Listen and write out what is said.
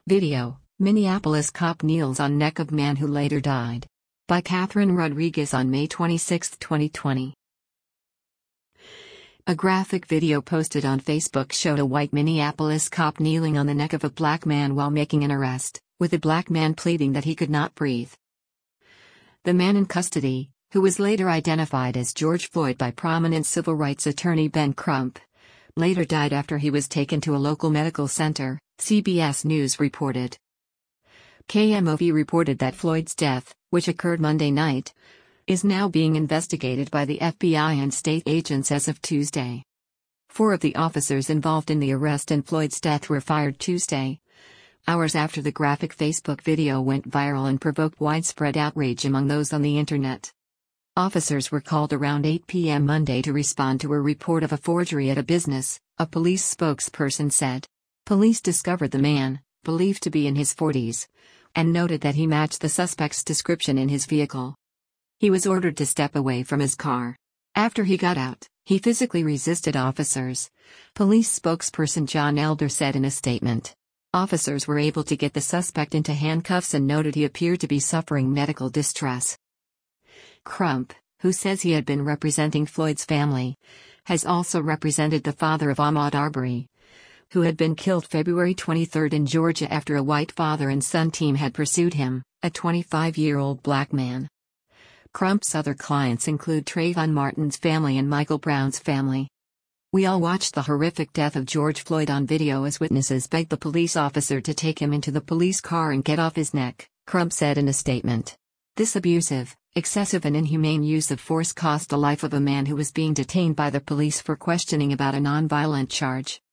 Video: Minneapolis cop kneels on neck of man who later died. By Catherine Rodriguez on May 26, 2020. A graphic video posted on Facebook showed a white Minneapolis cop kneeling on the neck of a black man while making an arrest, with the black man pleading that he could not breathe. The man in custody, who was later identified as George Floyd by prominent civil rights attorney Ben Crump, later died after he was taken to a local medical center, CBS News reported. KMOV reported that Floyd's death, which occurred Monday night, is now being investigated by the FBI and state agents as of Tuesday. 4 of the officers involved in the arrest and Floyd's death were fired Tuesday, hours after the graphic Facebook video went viral and provoked widespread outrage among those on the internet. Officers were called around 8 p.m. Monday to respond to a report of a forgery at a business, a police spokesperson said. Police discovered the man, believed to be in his 40s, and noted that he matched the suspect's description in his vehicle. He was ordered to step away from his car. After he got out, he physically resisted officers, police spokesperson John Elder said in a statement. Officers were able to get the suspect into handcuffs and noted he appeared to be suffering medical distress. Crump, who says he had been representing Floyd's family, has also represented the father of Ahmaud Arbery, who had been killed February 23 in Georgia after a white father and son team had pursued him, a 25-year-old black man. Crump's other clients include Trayvon Martin's family and Michael Brown's family. We all watched the horrific death of George Floyd on video as witnesses begged the police officer to take him into the police car and get off his neck, Crump said in a statement. This abusive, excessive and inhumane use of force cost the life of a man who was being detained by the police for questioning about a nonviolent charge.